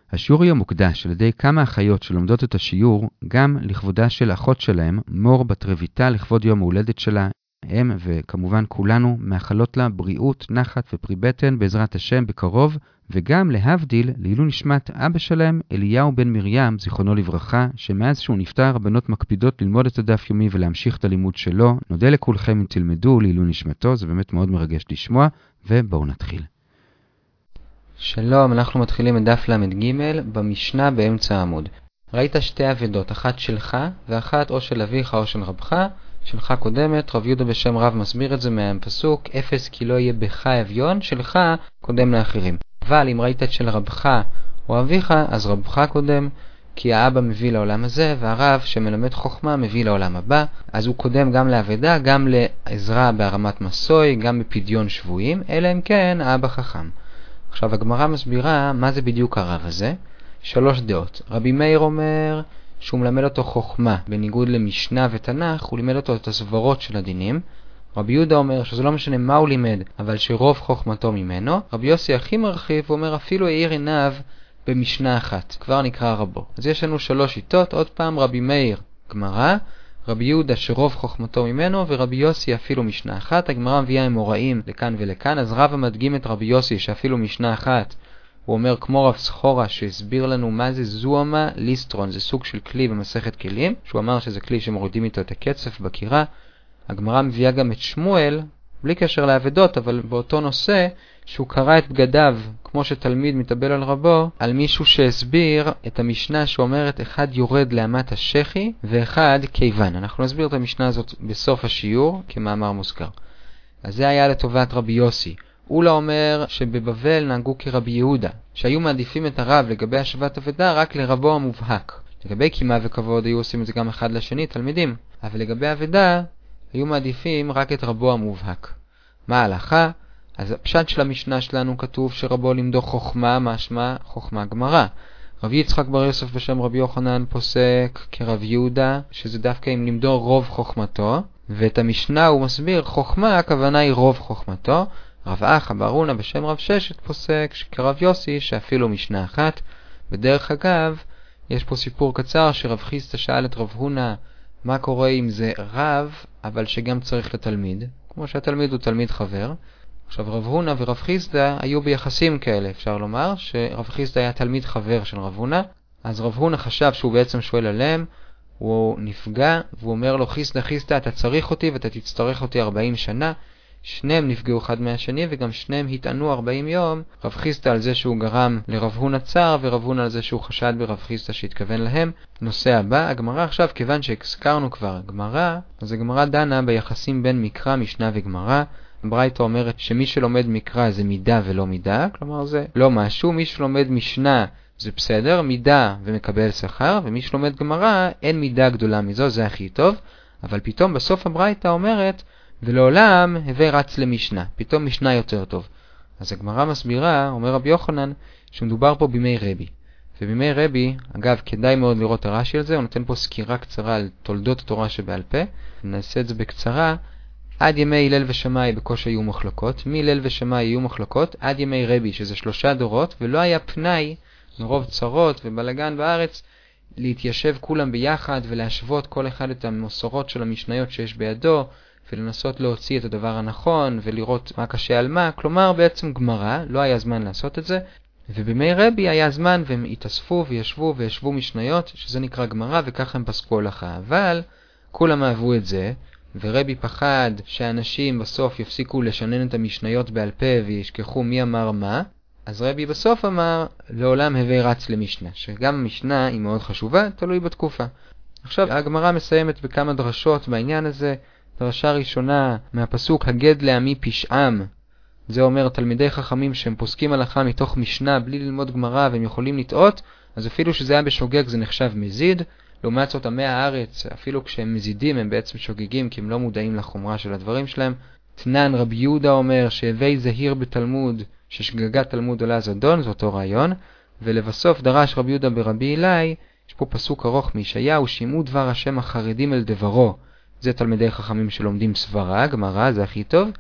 השיעור יהיה מוקדש על ידי כמה אחיות שלומדות את השיעור, גם לכבודה של אחות שלהם, מור בת רביטה, לכבוד יום ההולדת שלה. הם וכמובן כולנו מאחלות לה בריאות, נחת ופרי בטן בעזרת השם בקרוב, וגם להבדיל לעילוי נשמת אבא שלהם, אליהו בן מרים, זיכרונו לברכה, שמאז שהוא נפטר הבנות מקפידות ללמוד את הדף יומי ולהמשיך את הלימוד שלו. נודה לכולכם אם תלמדו לעילוי נשמתו, זה באמת מאוד מרגש לשמוע, ובואו נתחיל. שלום, אנחנו מתחילים את דף למד ג' במשנה באמצע העמוד. ראית שתי אבדות, אחת שלך ואחת או של אביך או של רבך. שלך קודמת, רב יהודה בשם רב מסביר את זה מהפסוק, אפס כי לא יהיה בך אביון, שלך קודם לאחרים. אבל אם ראית את של רבך או אביך, אז רבך קודם, כי האבא מביא לעולם הזה, והרב שמלמד חוכמה מביא לעולם הבא, אז הוא קודם גם לאבדה, גם לעזרה בהרמת מסוי, גם בפדיון שבויים, אלא אם כן האבא חכם. עכשיו הגמרא מסבירה מה זה בדיוק הרב הזה. 3 דעות. רבי מאיר אומר שהוא מלמד אותו חוכמה, בניגוד למשנה ותנ"ך, הוא לימד אותו את הסברות של הדינים. רבי יהודה אומר שזה לא משנה מה הוא לימד, אבל שרוב חוכמתו ממנו. רבי יוסי הכי מרחיב, הוא אומר אפילו העיר עיניו במשנה אחת, כבר נקרא רבו. אז יש לנו 3 שיטות, עוד פעם רבי מאיר גמרא, רבי יהודה שרוב חוכמתו ממנו, ורבי יוסי אפילו משנה אחת. הגמרא מביאה אמוראים לכאן ולכאן, אז רב מדגים את רבי יוסי שאפילו משנה אחת. הוא אומר כמו רב סחורה שהסביר לנו מה זה זוהמה ליסטרון, זה סוג של כלי במסכת כלים, שהוא אמר שזה כלי שמורידים איתו את הקצף בקירה. הגמרא מביאה גם את שמואל, בלי קשר לאבדות, אבל באותו נושא, שהוא קרא את בגדיו, כמו שתלמיד מתאבל על רבו, על מישהו שהסביר את המשנה שאומרת אחד יורד לאמת השכי ואחד כיוון. אנחנו נסביר את המשנה הזאת בסוף השיעור כמאמר מוזכר. אז זה היה לטובת רבי יוסי. אולה אומר שבבבל נהגו כרבי יהודה, שהיו מעדיפים את הרב לגבי השבת אבדה רק לרבו המובהק. לגבי קימה וכבוד היו עושים את זה גם אחד לשני, תלמידים. אבל לגבי אבדה היו מעדיפים רק את רבו המובהק. מה ההלכה? אז הפשט של המשנה שלנו כתוב שרבו למדו חוכמה, משמע חוכמה גמרא. רבי יצחק בר יוסף בשם רבי יוחנן פוסק כרב יהודה, שזה דווקא אם למדו רוב חוכמתו, ואת המשנה הוא מסביר חוכמה, הכוונה היא רוב חוכמתו. רב אחא בר הונא בשם רב ששת פוסק שכרב יוסי שאפילו משנה אחת. בדרך אגב, יש פה סיפור קצר שרב חיסדא שאל את רב הונא מה קורה אם זה רב, אבל שגם צריך לתלמיד, כמו שהתלמיד הוא תלמיד חבר. עכשיו רב הונא ורב חיסדא היו ביחסים כאלה, אפשר לומר שרב חיסדא היה תלמיד חבר של רב הונא, אז רב הונא חשב שהוא בעצם שואל עליהם, הוא נפגע והוא אומר לו חיסדא אתה צריך אותי ואתה תצטרך אותי 40 שנה. שניהם נפגעו אחד מהשני וגם שניהם התענו 40 יום, רב חיסדא על זה שהוא גרם לרב הונא צער ורב הונא על זה שהוא חשד ברב חיסדא שהתכוון להם. נושא הבא, הגמרא עכשיו, כיוון שהזכרנו כבר גמרא, אז הגמרא דנה ביחסים בין מקרא, משנה וגמרא. ברייתא אומרת שמי שלומד מקרא זה מידה ולא מידה, כלומר זה לא משהו, מי שלומד משנה זה בסדר, מידה ומקבל שכר, ומי שלומד גמרא אין מידה גדולה מזו, זה הכי טוב. אבל פתאום בסוף הברייתא אומרת ולעולם הווה רץ למשנה, פתאום משנה יותר טוב. אז הגמרא מסבירה, אומר רבי יוחנן, שמדובר פה בימי רבי. ובימי רבי, אגב, כדאי מאוד לראות הרש"י על זה, הוא נותן פה סקירה קצרה על תולדות התורה שבעל פה. נעשה את זה בקצרה. עד ימי הלל ושמאי בקושי היו מחלוקות, מהלל ושמאי היו מחלוקות, עד ימי רבי, שזה 3 דורות, ולא היה פנאי, מרוב צרות ובלגן בארץ, להתיישב כולם ביחד ולהשוות כל אחד את המסורות של המשניות שיש בידו, ולנסות להוציא את הדבר הנכון ולראות מה קשה על מה. כלומר בעצם גמרא, לא היה זמן לעשות את זה, ובימי רבי היה זמן והם התאספו וישבו משניות, שזה נקרא גמרא, וככה הם פסקו הלכה. אבל כולם אהבו את זה, ורבי פחד שאנשים בסוף יפסיקו לשנן את המשניות בעל פה וישכחו מי אמר מה. אז רבי בסוף אמר לעולם הווה רץ למשנה, שגם המשנה היא מאוד חשובה, תלוי בתקופה. עכשיו הגמרא מסיימת בכמה דרשות בעניין הזה. דרשה ראשונה מהפסוק הגד לעמי פשעם, זה אומר תלמידי חכמים שהם פוסקים הלכה מתוך משנה בלי ללמוד גמרא והם יכולים לטעות, אז אפילו שזה היה בשוגג זה נחשב מזיד. לעומת זאת עמי הארץ, אפילו כשהם מזידים הם בעצם שוגגים כי הם לא מודעים לחומרה של הדברים שלהם. תנן רבי יהודה אומר שהווי זהיר בתלמוד ששגגת תלמוד עולה זדון, זה אותו רעיון. ולבסוף דרש רבי יהודה ברבי אלי, יש פה פסוק ארוך מישעיהו, שמעו דבר השם החרדים אל דברו, זה תלמידי חכמים שלומדים סברה, גמרא, זה הכי טוב.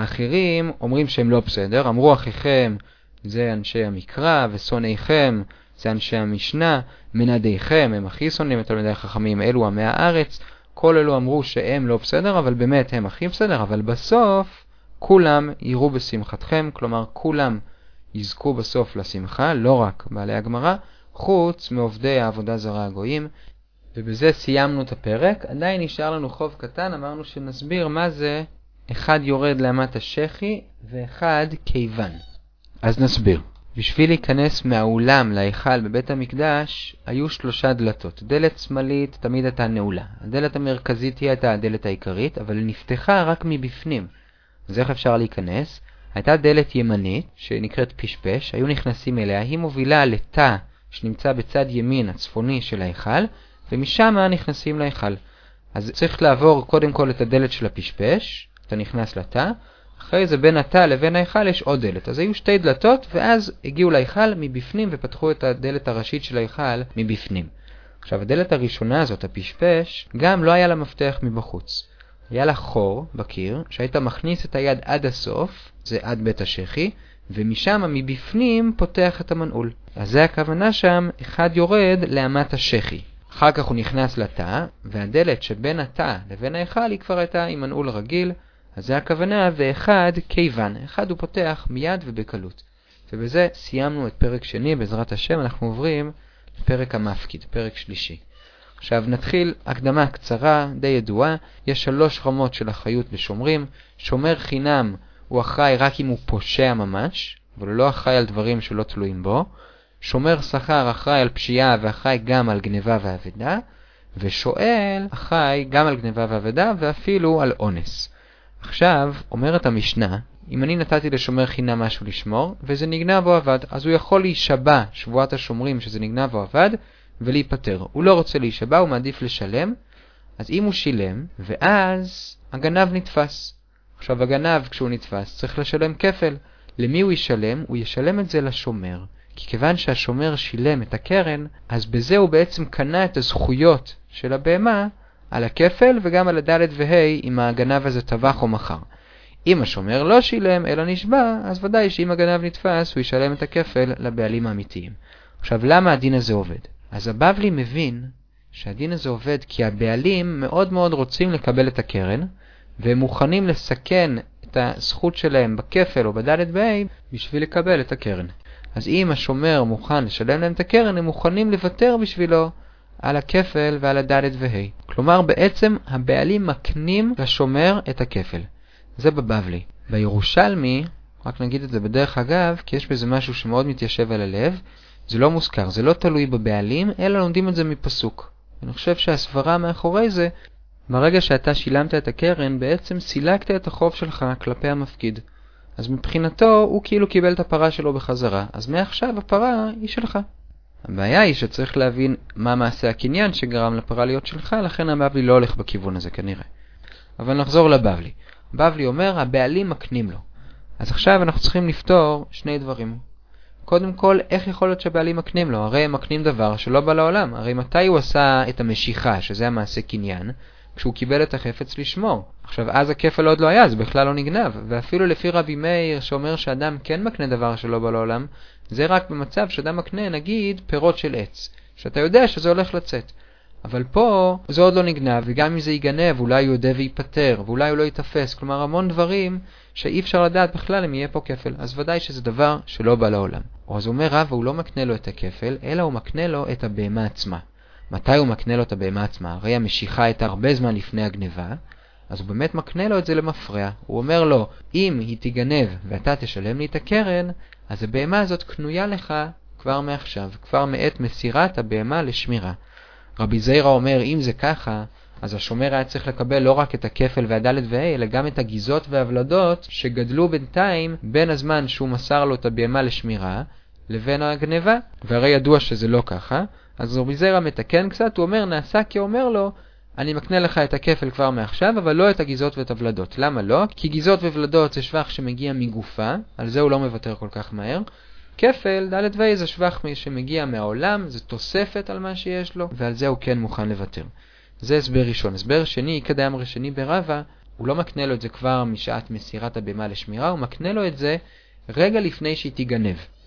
האחרים אומרים שהם לא בסדר, אמרו אחיכם זה אנשי המקרא ושונאיכם זה אנשי המשנה, מנעדיכם, הם הכי שונאים את תלמידי החכמים, אלו עמי הארץ, כל אלו אמרו שהם לא בסדר, אבל באמת הם הכי בסדר, אבל בסוף כולם יראו בשמחתכם, כלומר כולם יזכו בסוף לשמחה, לא רק בעלי הגמרא, חוץ מעובדי העבודה זרה הגויים. ובזה סיימנו את הפרק. עדיין נשאר לנו חוב קטן, אמרנו שנסביר מה זה אחד יורד לאמת השכי ואחד כיוון. אז נסביר. בשביל להיכנס מהאולם להיכל בבית המקדש היו 3 דלתות. דלת שמאלית תמיד הייתה נעולה. הדלת המרכזית היא הייתה הדלת העיקרית, אבל היא נפתחה רק מבפנים. אז איך אפשר להיכנס? הייתה דלת ימנית שנקראת פשפש, היו נכנסים אליה, היא מובילה לתא שנמצא בצד ימין הצפוני של ההיכל, ומשם נכנסים להיכל. אז צריך לעבור קודם כל את הדלת של הפשפש, אתה נכנס לתא, אחרי זה בין התא לבין ההיכל יש עוד דלת. אז היו 2 דלתות, ואז הגיעו להיכל מבפנים ופתחו את הדלת הראשית של ההיכל מבפנים. עכשיו הדלת הראשונה הזאת, הפשפש, גם לא היה לה מפתח מבחוץ. היה לה חור בקיר, שהיית מכניס את היד עד הסוף, זה עד בית השכי, ומשם מבפנים פותח את המנעול. אז זה הכוונה שם, אחד יורד לאמת השכי. אחר כך הוא נכנס לתא, והדלת שבין התא לבין ההיכל היא כבר הייתה עם מנעול רגיל, אז זה הכוונה, ואחד כיוון. אחד הוא פותח מיד ובקלות. ובזה סיימנו את פרק שני, בעזרת השם אנחנו עוברים לפרק המפקיד, פרק שלישי. עכשיו נתחיל הקדמה קצרה, די ידועה. יש 3 רמות של אחריות בשומרים. שומר חינם הוא אחראי רק אם הוא פושע ממש, אבל הוא לא אחראי על דברים שלא תלויים בו. שומר שכר אחראי על פשיעה ואחראי גם על גניבה ועבדה. ושואל אחראי גם על גניבה ועבדה ואפילו על אונס. עכשיו אומרת המשנה, אם אני נתתי לשומר חינם משהו לשמור וזה נגנב או עבד, אז הוא יכול להישבע שבועת השומרים שזה נגנב או עבד ולהיפטר. הוא לא רוצה להישבע, הוא מעדיף לשלם. אז אם הוא שילם, ואז הגנב נתפס. עכשיו הגנב כשהוא נתפס צריך לשלם כפל. למי הוא ישלם? הוא ישלם את זה לשומר. כי כיוון שהשומר שילם את הקרן, אז בזה הוא בעצם קנה את הזכויות של הבהמה על הכפל וגם על הדלת והי אם הגנב הזה טבח או מחר. אם השומר לא שילם אלא נשבע, אז ודאי שאם הגנב נתפס הוא ישלם את הכפל לבעלים האמיתיים. עכשיו למה הדין הזה עובד? אז הבבלי מבין שהדין הזה עובד כי הבעלים מאוד מאוד רוצים לקבל את הקרן, והם מוכנים לסכן את הזכות שלהם בכפל או בדלת בהי בשביל לקבל את הקרן. אז אם השומר מוכן לשלם להם את הקרן, הם מוכנים לוותר בשבילו על הכפל ועל הדלת והי. כלומר בעצם הבעלים מקנים לשומר את הכפל. זה בבבלי. בירושלמי, רק נגיד את זה בדרך אגב, כי יש בזה משהו שמאוד מתיישב על הלב, זה לא מוזכר, זה לא תלוי בבעלים, אלא לומדים את זה מפסוק. אני חושב שהסברה מאחורי זה, ברגע שאתה שילמת את הקרן, בעצם סילקת את החוב שלך כלפי המפקיד. אז מבחינתו הוא כאילו קיבל את הפרה שלו בחזרה, אז מעכשיו הפרה היא שלך. הבעיה היא שצריך להבין מה מעשה הקניין שגרם לפרה להיות שלך, לכן הבבלי לא הולך בכיוון הזה כנראה. אבל נחזור לבבלי. הבבלי אומר, הבעלים מקנים לו. אז עכשיו אנחנו צריכים לפתור 2 דברים. קודם כל, איך יכול להיות שהבעלים מקנים לו? הרי הם מקנים דבר שלא בא לעולם. הרי מתי הוא עשה את המשיכה, שזה המעשה קניין, כשהוא קיבל את החפץ לשמור. עכשיו, אז הכפל עוד לא היה, זה בכלל לא נגנב. ואפילו לפי רבי מאיר שאומר שאדם כן מקנה דבר שלא בא לעולם, זה רק במצב שאדם מקנה, נגיד, פירות של עץ, שאתה יודע שזה הולך לצאת. אבל פה זה עוד לא נגנב, וגם אם זה ייגנב, אולי הוא יודע ויפטר, ואולי הוא לא יתפס. כלומר, המון דברים שאי אפשר לדעת בכלל אם יהיה פה כפל. אז ודאי שזה דבר שלא בא לעולם. או אז אומר רב, הוא לא מקנה לו את הכפל, אלא הוא מקנה לו את הבהמה עצמה. מתי הוא מקנה לו את הבהמה עצמה? הרי המשיכה הייתה הרבה זמן לפני הגניבה, אז הוא באמת מקנה לו את זה למפרע. הוא אומר לו, אם היא תיגנב ואתה תשלם לי את הקרן, אז הבהמה הזאת קנויה לך כבר מעכשיו, כבר מעת מסירת הבהמה לשמירה. רבי זיירה אומר, אם זה ככה, אז השומר היה צריך לקבל לא רק את הכפל והדלת והי, אלא גם את הגיזות והוולדות שגדלו בינתיים בין הזמן שהוא מסר לו את הבהמה לשמירה לבין הגניבה. והרי ידוע שזה לא ככה, אז רבי זיירה מתקן קצת, הוא אומר, נעשה כי אומר לו, אני מקנה לך את הכפל כבר מעכשיו, אבל לא את הגיזות ואת הוולדות. למה לא? כי גיזות וולדות זה שבח שמגיע מגופה, על זה הוא לא מוותר כל כך מהר. כפל, דלת והי, זה שבח שמגיע מהעולם, זה תוספת על מה שיש לו, ועל זה הוא כן מוכן לוותר. זה הסבר ראשון. הסבר שני, כדאמר שני ברבא, הוא לא מקנה לו את זה כבר משעת מסירת הבהמה לשמירה, הוא מקנה לו את זה רגע לפני שהיא תיגנב.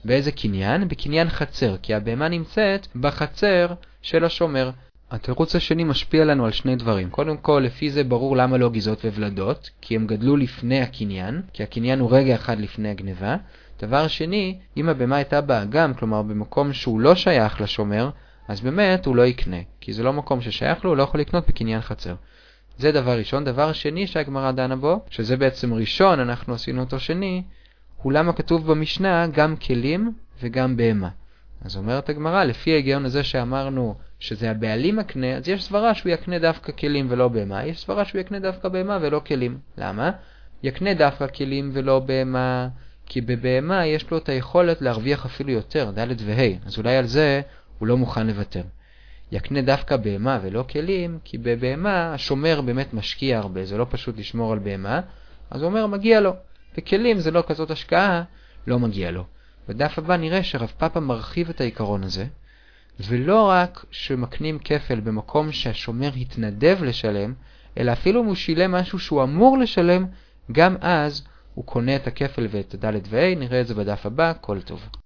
באיזה קניין? בקניין חצר, כי הבהמה נמצאת בחצר של השומר. התירוץ השני משפיע לנו על שני דברים. קודם כל, לפי זה ברור למה לא גזעות וולדות, כי הם גדלו לפני הקניין, כי הקניין הוא רגע אחד לפני הגניבה. דבר שני, אם הבהמה הייתה באגם, כלומר במקום שהוא לא שייך לשומר, אז באמת הוא לא יקנה, כי זה לא מקום ששייך לו, הוא לא יכול לקנות בקניין חצר. זה דבר ראשון. דבר שני שהגמרא דנה בו, שזה בעצם ראשון, אנחנו עשינו אותו שני, הוא למה כתוב במשנה גם כלים וגם בהמה. אז אומרת הגמרא, לפי ההיגיון הזה שאמרנו שזה הבעלים יקנה, אז יש סברה שהוא יקנה דווקא כלים ולא בהמה, יש סברה שהוא יקנה דווקא בהמה ולא כלים. למה? יקנה דווקא כלים ולא בהמה, כי בבהמה יש לו את היכולת להרוויח אפילו יותר, ד' וה', אז אולי על זה הוא לא מוכן לוותר. יקנה דווקא בהמה ולא כלים, כי בבהמה השומר באמת משקיע הרבה, זה לא פשוט לשמור על בהמה, אז הוא אומר מגיע לו. בכלים זה לא כזאת השקעה, לא מגיע לו. בדף הבא נראה שרב פאפא מרחיב את העיקרון הזה, ולא רק שמקנים כפל במקום שהשומר התנדב לשלם, אלא אפילו אם הוא שילם משהו שהוא אמור לשלם, גם אז הוא קונה את הכפל ואת הד' וה', נראה את זה בדף הבא, כל טוב.